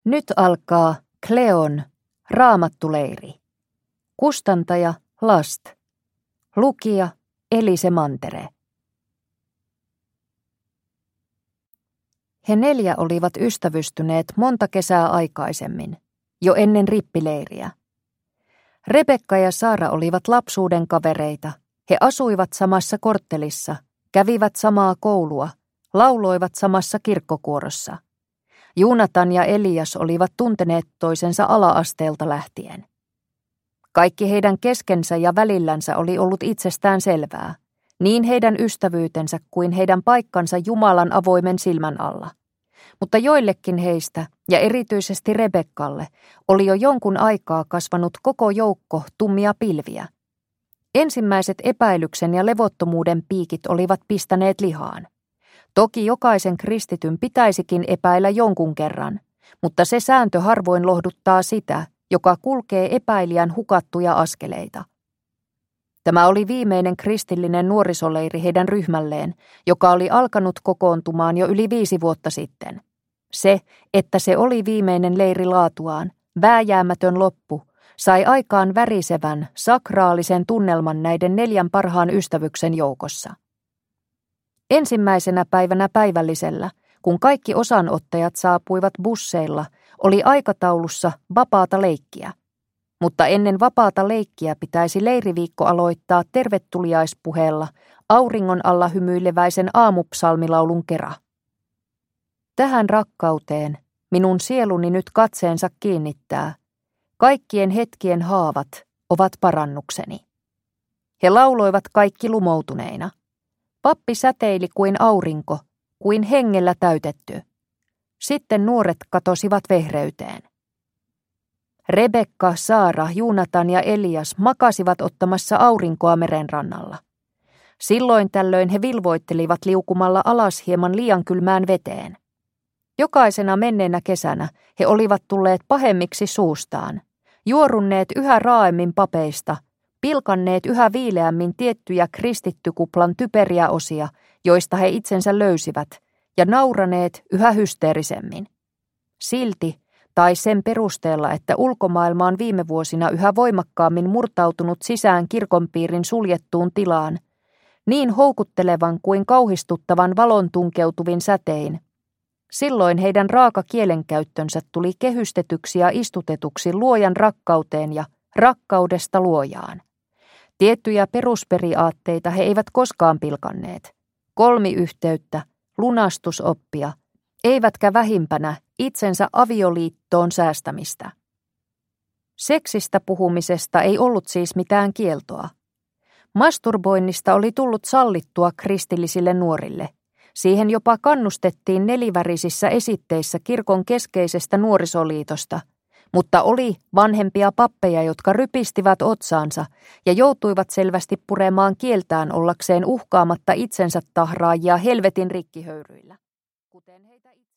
Nyt alkaa Cleon raamattuleiri. Kustantaja Last. Lukija Elise Mantere. He 4 olivat ystävystyneet monta kesää aikaisemmin, jo ennen rippileiriä. Rebekka ja Saara olivat lapsuuden kavereita. He asuivat samassa korttelissa, kävivät samaa koulua, lauloivat samassa kirkkokuorossa. Joonatan ja Elias olivat tunteneet toisensa ala-asteelta lähtien. Kaikki heidän keskensä ja välillänsä oli ollut itsestään selvää, niin heidän ystävyytensä kuin heidän paikkansa Jumalan avoimen silmän alla. Mutta joillekin heistä, ja erityisesti Rebekkalle, oli jo jonkun aikaa kasvanut koko joukko tummia pilviä. Ensimmäiset epäilyksen ja levottomuuden piikit olivat pistäneet lihaan. Toki jokaisen kristityn pitäisikin epäillä jonkun kerran, mutta se sääntö harvoin lohduttaa sitä, joka kulkee epäilijän hukattuja askeleita. Tämä oli viimeinen kristillinen nuorisoleiri heidän ryhmälleen, joka oli alkanut kokoontumaan jo yli 5 vuotta sitten. Se, että se oli viimeinen leiri laatuaan, vääjäämätön loppu, sai aikaan värisevän, sakraalisen tunnelman näiden 4 parhaan ystävyksen joukossa. Ensimmäisenä päivänä päivällisellä, kun kaikki osanottajat saapuivat busseilla, oli aikataulussa vapaata leikkiä. Mutta ennen vapaata leikkiä pitäisi leiriviikko aloittaa tervetuliaispuheella auringon alla hymyileväisen aamupsalmilaulun kera. Tähän rakkauteen minun sieluni nyt katseensa kiinnittää. Kaikkien hetkien haavat ovat parannukseni. He lauloivat kaikki lumoutuneina. Pappi säteili kuin aurinko, kuin hengellä täytetty. Sitten nuoret katosivat vehreyteen. Rebekka, Saara, Joonatan ja Elias makasivat ottamassa aurinkoa merenrannalla. Silloin tällöin he vilvoittelivat liukumalla alas hieman liian kylmään veteen. Jokaisena menneenä kesänä he olivat tulleet pahemmiksi suustaan, juorunneet yhä raaemmin papeista, pilkanneet yhä viileämmin tiettyjä kristittykuplan typeriä osia, joista he itsensä löysivät, ja nauraneet yhä hysteerisemmin. Silti, tai sen perusteella, että ulkomaailma on viime vuosina yhä voimakkaammin murtautunut sisään kirkonpiirin suljettuun tilaan, niin houkuttelevan kuin kauhistuttavan valon tunkeutuvin sätein, silloin heidän raaka kielenkäyttönsä tuli kehystetyksi ja istutetuksi luojan rakkauteen ja rakkaudesta luojaan. Tiettyjä perusperiaatteita he eivät koskaan pilkanneet. Kolmiyhteyttä, lunastusoppia, eivätkä vähimpänä itsensä avioliittoon säästämistä. Seksistä puhumisesta ei ollut siis mitään kieltoa. Masturboinnista oli tullut sallittua kristillisille nuorille. Siihen jopa kannustettiin nelivärisissä esitteissä kirkon keskeisestä nuorisoliitosta, mutta oli vanhempia pappeja, jotka rypistivät otsaansa ja joutuivat selvästi puremaan kieltään ollakseen uhkaamatta itsensä tahraajia helvetin rikkihöyryillä. Kuten heitä